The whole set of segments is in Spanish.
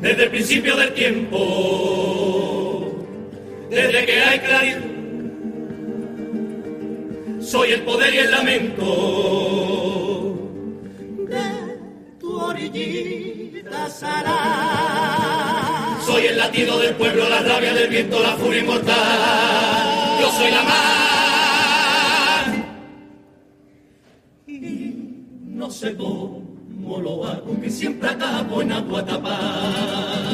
desde el principio del tiempo, desde que hay claridad. Soy el poder y el lamento de tu orillita salada. Soy el latido del pueblo, la rabia del viento, la furia inmortal. Yo soy la mar. Y no sé cómo lo hago, que siempre acabo en agua tapada.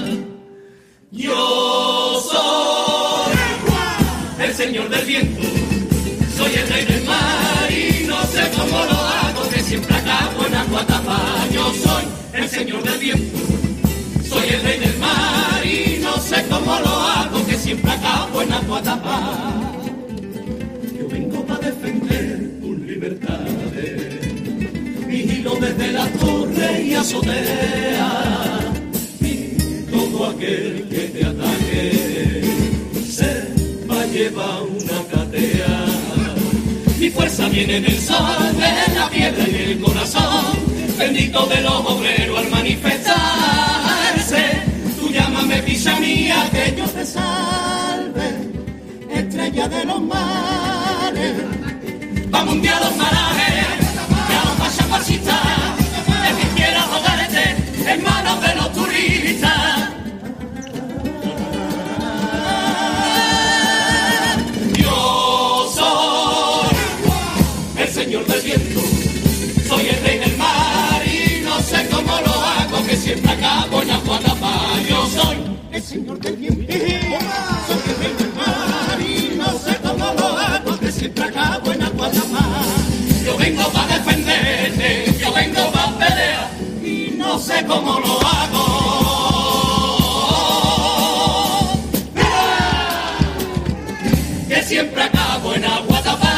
Yo soy el señor del viento, soy el rey del mar y no sé cómo lo hago, que siempre acabo en agua tapada. Yo soy el señor del viento, soy el rey del mar y no sé cómo lo hago, que siempre acabo en agua tapada. Yo vengo para defender tus libertades, vigilo desde la torre y azotea, y todo aquel que te ataque se va a llevar una catea. Mi fuerza viene del sol, de la piedra y del corazón, bendito de los obreros al manifestarse. Tú llámame picha mía, que yo te salve, estrella de los mares. Vamos un día a los marajes, y a los pachapachistas, el que quiera joderte en manos de los turistas. Señor del viento, soy el rey del mar y no sé cómo lo hago, que siempre acabo en agua tapada. Yo soy el señor del viento, soy el rey del mar y no sé cómo lo hago, que siempre acabo en agua tapada. Yo vengo para defenderte, yo vengo para pelear y no sé cómo lo hago, que siempre acabo en agua tapada.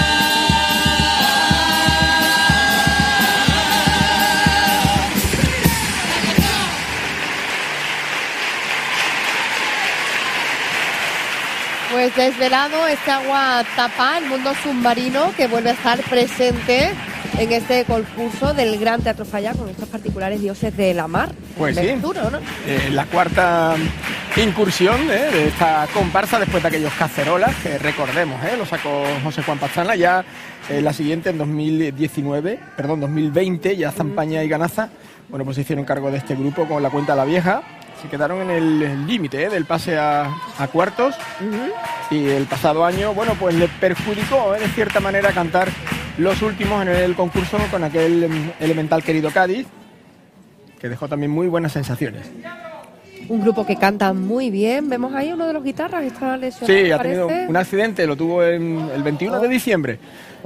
Pues desvelado este agua tapa, el mundo submarino, que vuelve a estar presente en este concurso del Gran Teatro Falla con estos particulares dioses de la mar. Pues sí, ¿no? La cuarta incursión de esta comparsa después de aquellos cacerolas, que recordemos, lo sacó José Juan Pastrana, ya la siguiente en 2020, ya Zampaña y Ganaza, bueno, pues se hicieron cargo de este grupo con la cuenta La Vieja. Se quedaron en el límite del pase a cuartos. Y el pasado año, bueno, pues le perjudicó de cierta manera cantar los últimos en el concurso con aquel elemental Querido Cádiz, que dejó también muy buenas sensaciones. Un grupo que canta muy bien. Vemos ahí uno de los guitarras que está lesionado. Sí, ha tenido un accidente, lo tuvo el 21 de diciembre.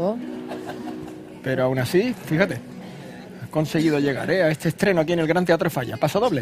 Pero aún así, fíjate, ha conseguido llegar a este estreno aquí en el Gran Teatro Falla. Paso doble.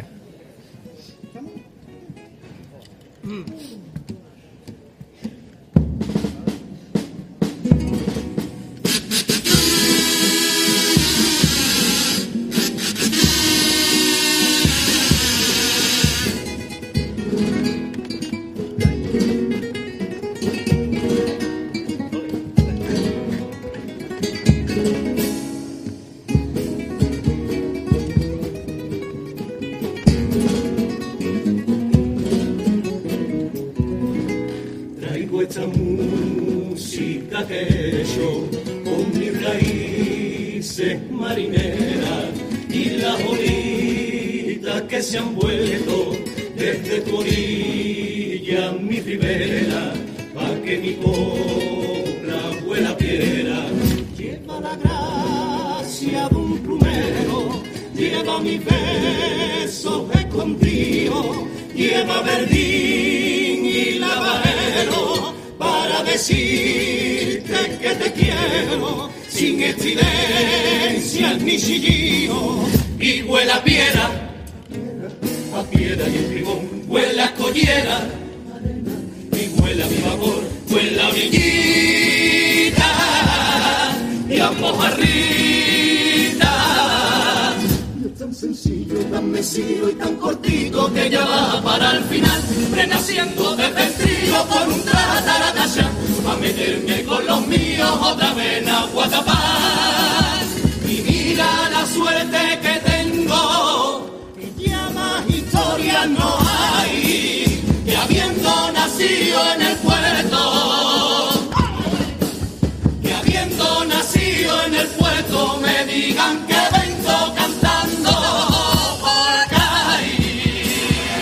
Esta música que he hecho con mis raíces marineras y las olitas que se han vuelto desde tu orilla mi ribera, pa' que mi copla vuela piedra. Lleva la gracia de un plumero, lleva mis besos escondidos, lleva verdín y lavadero, para decirte que te quiero, sin estridencias ni chillido. Y huele a piedra y espigón, huele a collera, y huele a mi vapor, huele a orillita, y a mojarrita. Y es tan sencillo, tan mesido y tan cortito, que ya va para el final, renaciendo desde el trío con un trataratachá, pa' meterme con los míos otra vez en agua tapada. Y mira la suerte que tengo, que llama historia sepan que vengo cantando por Cádiz.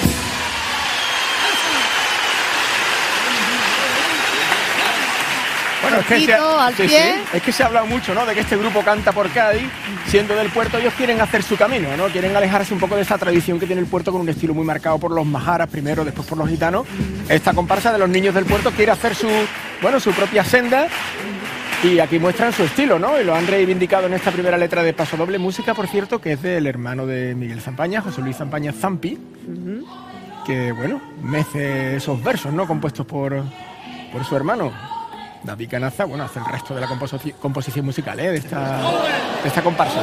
Bueno, es que, es que se ha hablado mucho, ¿no?, de que este grupo canta por Cádiz, siendo del puerto. Ellos quieren hacer su camino, ¿no? Quieren alejarse un poco de esa tradición que tiene el puerto, con un estilo muy marcado por los majaras primero, después por los gitanos. Esta comparsa de los niños del puerto quiere hacer su propia senda, y aquí muestran su estilo, ¿no? Y lo han reivindicado en esta primera letra de Paso Doble, música, por cierto, que es del hermano de Miguel Zampaña, José Luis Zampaña Zampi, que, bueno, mece esos versos, ¿no?, compuestos por su hermano. David Canaza, bueno, hace el resto de la composición musical, de esta comparsa.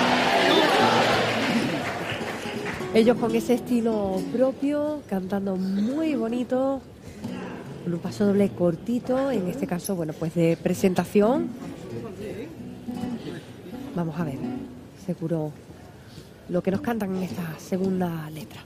Ellos con ese estilo propio, cantando muy bonito, con un paso doble cortito, en este caso, bueno, pues de presentación. Vamos a ver, seguro, lo que nos cantan en esta segunda letra.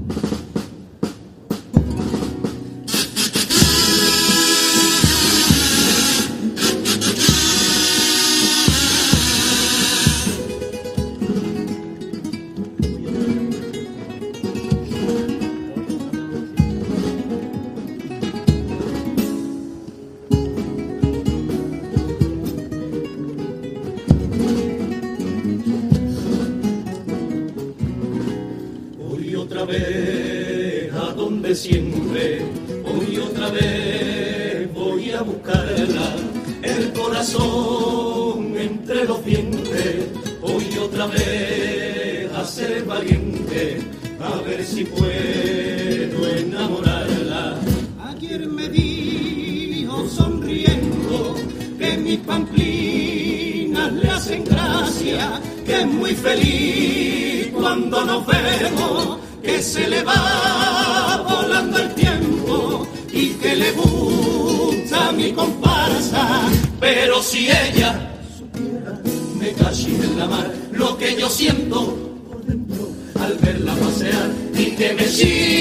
Siempre, hoy otra vez voy a buscarla, el corazón entre los dientes, hoy otra vez a ser valiente, a ver si puedo enamorarla. Ayer me dijo sonriendo que mis pamplinas le hacen gracia, que es muy feliz cuando nos vemos, que se le va volando el tiempo y que le gusta mi comparsa. Pero si ella supiera, me caché en la mar, lo que yo siento por dentro al verla pasear, y que me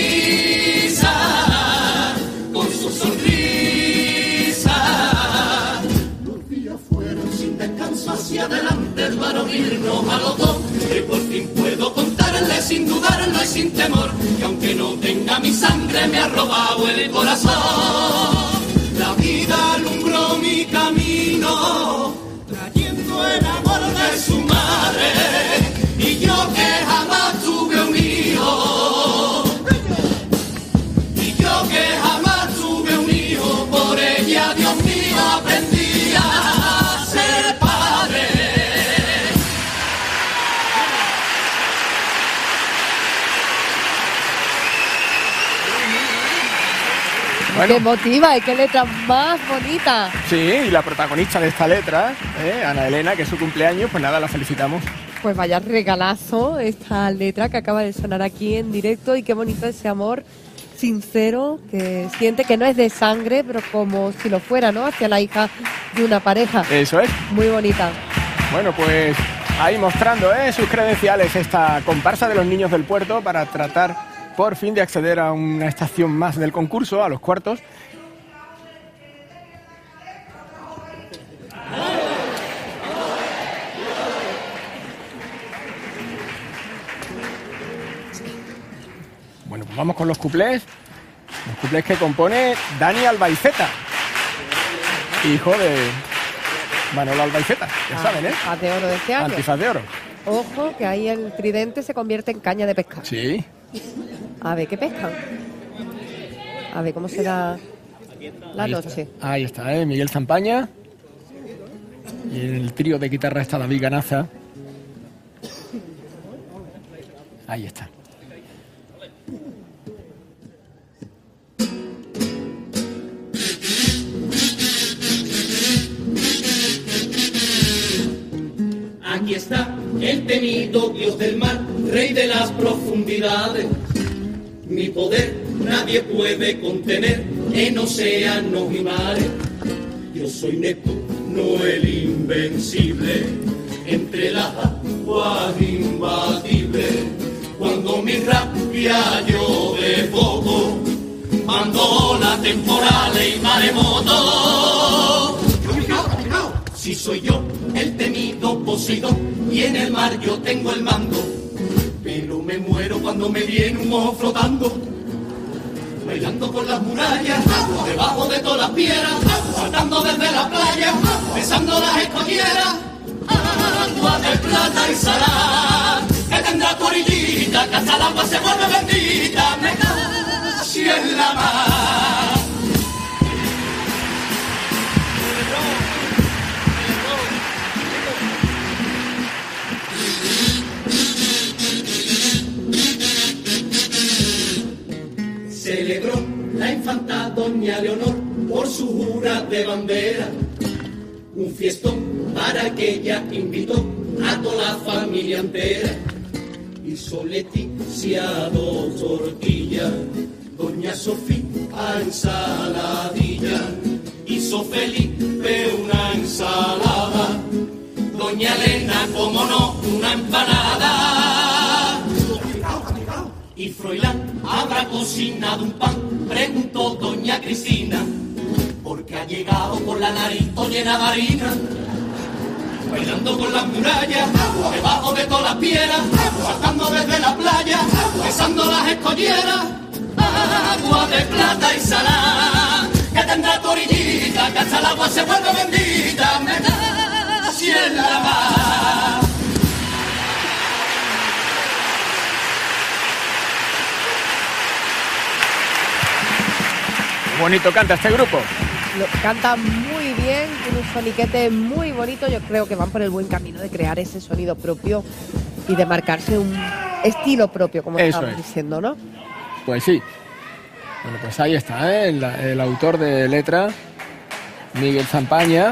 hechiza con su sonrisa. Los días fueron sin descanso hacia adelante, para unirnos a los dos, que por fin puedo contarle sin dudarlo y sin temor, que aunque no tenga mi sangre me ha robado el corazón. La vida alumbró mi camino, trayendo el amor de su madre, y yo que jamás tuve un hijo, y yo que jamás tuve un hijo, por ella, Dios mío, aprendí a ser padre. Bueno. ¡Qué emotiva y qué letra más bonita! Sí, y la protagonista de esta letra, Ana Elena, que es su cumpleaños, pues nada, la felicitamos. Pues vaya regalazo esta letra que acaba de sonar aquí en directo, y qué bonito ese amor sincero que siente, que no es de sangre, pero como si lo fuera, ¿no?, hacia la hija de una pareja. Eso es. Muy bonita. Bueno, pues ahí mostrando sus credenciales esta comparsa de los niños del puerto, para tratar por fin de acceder a una estación más del concurso, a los cuartos. Bueno, pues vamos con los cuplés. Los cuplés que compone Dani Albaiceta, hijo de Manolo Albaiceta, ya saben, Antifaz de oro de este año. Antifaz de oro. Ojo, que ahí el tridente se convierte en caña de pescar. Sí. A ver, ¿qué pescan? A ver, ¿cómo será la noche? Ahí está, Miguel Zampaña. Y en el trío de guitarra está David Canaza. Ahí está. Aquí está el temido Dios del mar, rey de las profundidades. Mi poder nadie puede contener en océanos y mares. Yo soy Neptuno el invencible, entre las aguas imbatibles. Cuando mi rabia yo desboco, mando olas temporales y maremotos. Si soy yo el temido Poseidón, y en el mar yo tengo el mando, pero me muero cuando me viene un mojo flotando, bailando por las murallas, debajo de todas las piedras, saltando desde la playa, besando las escolleras, agua de plata y salada, que tendrá tu orillita, que hasta el agua se vuelve bendita, me casi en la mar. Celebró la infanta doña Leonor por su jura de bandera, un fiestón para que ella invitó a toda la familia entera. Hizo Leticia dos tortillas, doña Sofía ensaladilla, hizo Felipe una ensalada, doña Elena, como no, una empanada. Y Froilán habrá cocinado un pan, preguntó doña Cristina, porque ha llegado con la nariz llena de harina, bailando por las murallas, debajo de todas las piedras, saltando desde la playa, besando las escolleras, agua de plata y salada, que tendrá tu orillita, que hasta el agua se vuelve bendita, me da si en la mar. Bonito canta este grupo. Lo canta muy bien, tiene un soniquete muy bonito. Yo creo que van por el buen camino de crear ese sonido propio y de marcarse un estilo propio, como estábamos diciendo, ¿no? Pues sí. Bueno, pues ahí está, ¿eh? El autor de letra, Miguel Zampaña.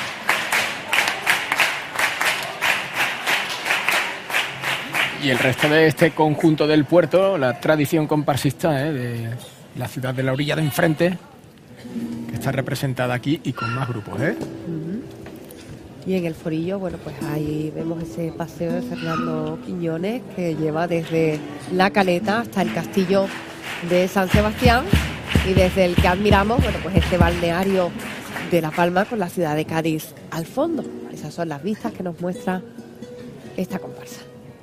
Y el resto de este conjunto del puerto, la tradición comparsista, de la ciudad de la orilla de enfrente, que está representada aquí y con más grupos, ¿eh? Y en el Forillo, bueno, pues ahí vemos ese paseo de Fernando Quiñones que lleva desde La Caleta hasta el castillo de San Sebastián y desde el que admiramos, bueno, pues este balneario de La Palma con la ciudad de Cádiz al fondo. Esas son las vistas que nos muestra esta comparsa.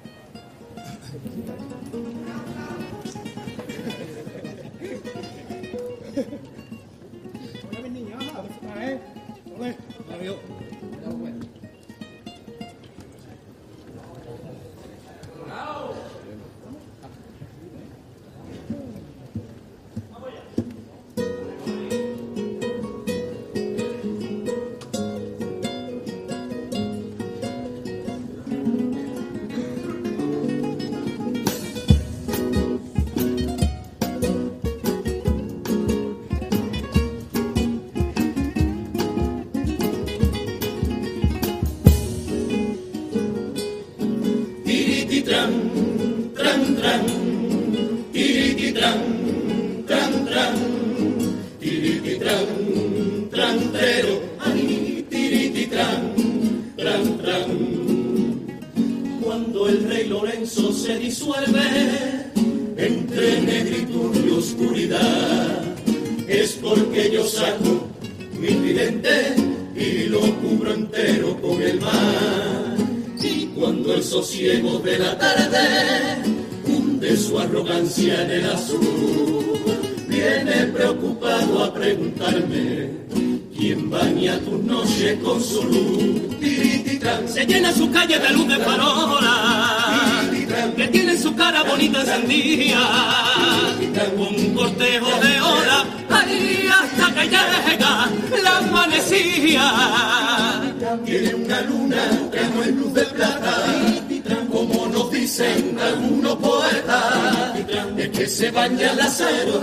Cuando el rey Lorenzo se disuelve entre negritud y oscuridad, es porque yo saco mi tridente y lo cubro entero con el mar. Y cuando el sosiego de la tarde hunde su arrogancia en el azul, viene preocupado a preguntarme quién baña tus noches con su luz. Se llena su calle de luz de farola, que tiene su cara bonita encendida, con un cortejo de ola, ahí hasta que llega la amanecía. Tiene una luna que no es luz de plata, como nos dicen algunos poetas, es que se baña el acero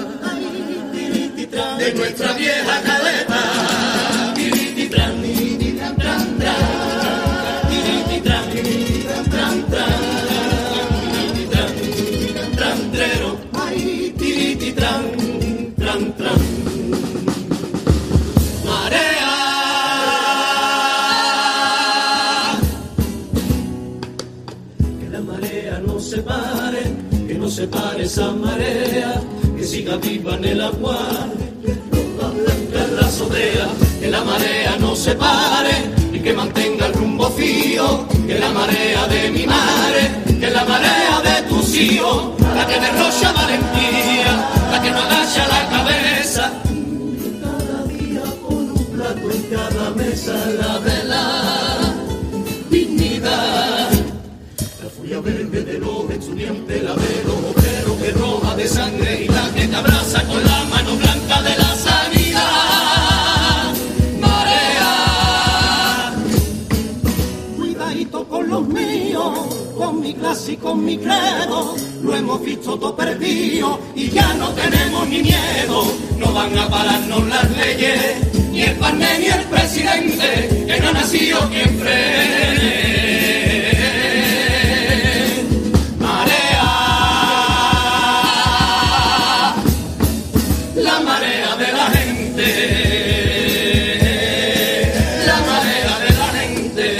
de nuestra vieja caleta. Se pare esa marea, que siga viva en el agua, blanca la azotea, que la marea no se pare y que mantenga el rumbo fijo, que la marea ilusión, la que derrocha valentía, la que no agacha la cabeza. Cada día con un plato en cada mesa, la de la dignidad. La furia verde de los estudiantes, la de los obreros que roja de sangre y la que te abraza con la mano blanca de la sanidad. Marea, cuidadito con los míos, con mi clase y con mi credo, lo hemos visto todo perdido y ya no tenemos ni miedo. No van a pararnos las leyes, ni el panel ni el presidente, que no ha nacido quien frene. Marea, la marea de la gente, la marea de la gente.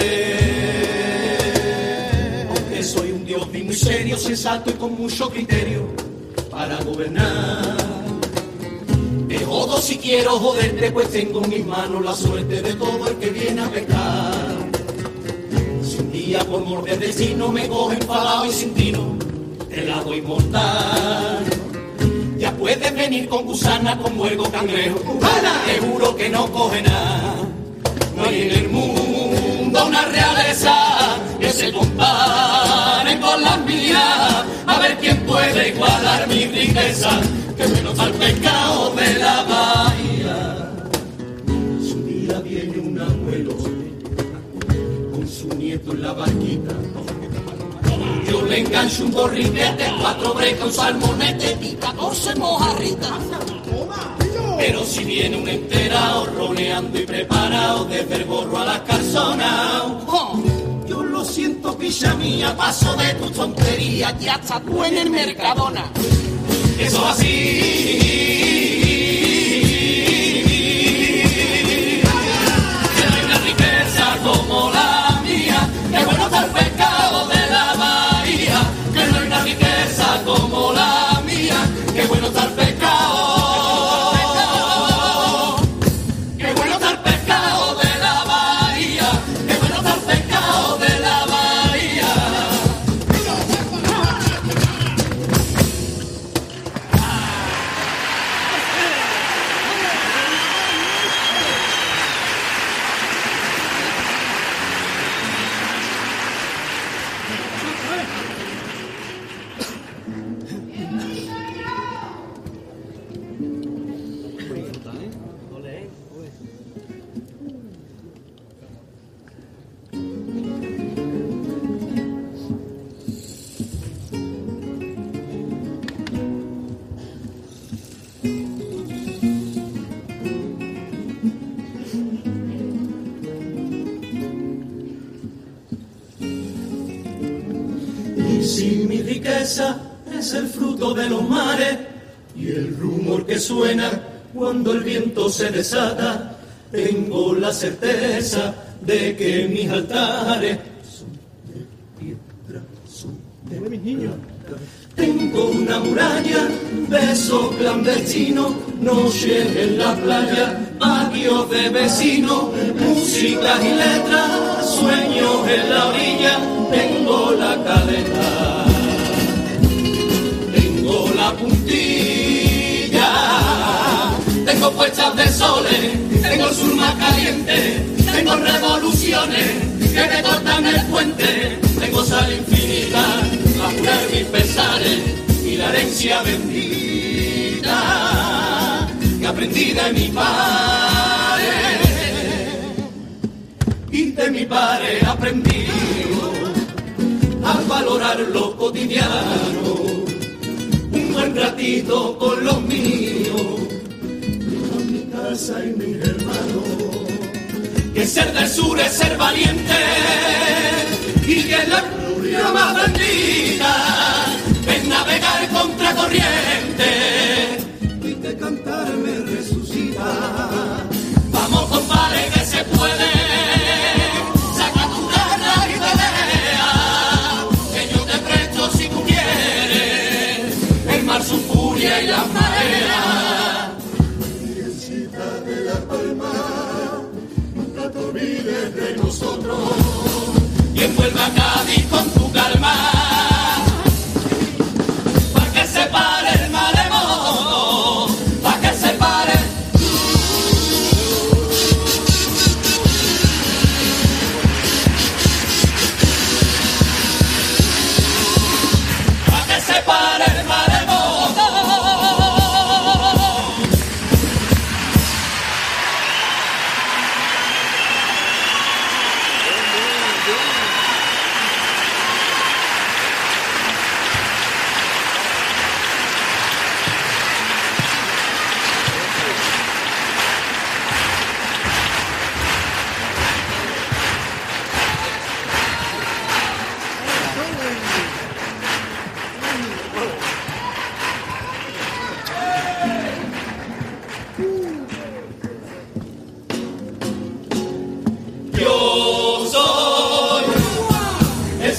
Aunque soy un Dios muy serio, sensato y con mucho criterio para gobernar. Te jodo si quiero joderte, pues tengo en mis manos la suerte de todo el que viene a pecar. Si un día por mor de destino me coge enfadado y sin tino, te la doy mortal. Ya puedes venir con gusana, con muergo, cangrejo, cubana, te juro que no coge nada. No hay en el mundo una realeza que se compare con las mías. A ver quién puede igualar mi riqueza, que menos al pescado de la bahía. Si un día viene un abuelo con su nieto en la barquita, yo le engancho un borriquete, 4 brecas, un salmonete y 14 mojarritas. Pero si viene un enterado roneando y preparado desde el gorro a las calzonas, yo lo siento, picha mía, paso de tu tontería, ya está tú en el Mercadona. Eso así. Que no hay una riqueza como la mía, que bueno está el pescado de la bahía. Que no hay una riqueza como la mía, que bueno está el pescado. Que bueno está el pescado de la bahía, que bueno está el pescado de la bahía. Y si mi riqueza es el fruto de los mares y el rumor que suena cuando el viento se desata, tengo la certeza de que mis altares son de piedra, son de mis niños. Tengo una muralla, besos clandestinos, noches en la playa, patios de vecinos, música y letras, sueños en la orilla. Tengo la caleta, tengo la puntilla, tengo puestas de soles, tengo el sur más caliente, tengo revoluciones que me cortan el puente, tengo sal infinita a curar mis pesares y la herencia bendita que aprendí de mi padre, y de mi padre aprendí a valorar lo cotidiano, un buen ratito con los míos, con mi casa y mis hermanos. Que ser del sur es ser valiente y que la gloria más bendita es navegar contra corriente y que cantar me resucita. Vamos, compadre, que se puede. Saca tu garra y pelea, que yo te presto si tú quieres. El mar, su furia y la marea. Virgencita de la Palma, nunca te olvides de nosotros y envuelve a Cádiz con tu calma.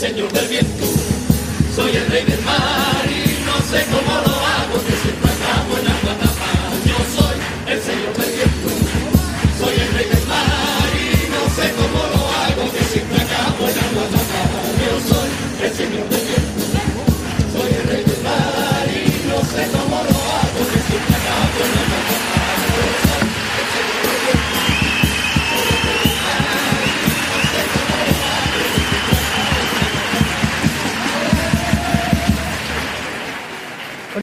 señor del viento, soy el rey del mar y no sé cómo lo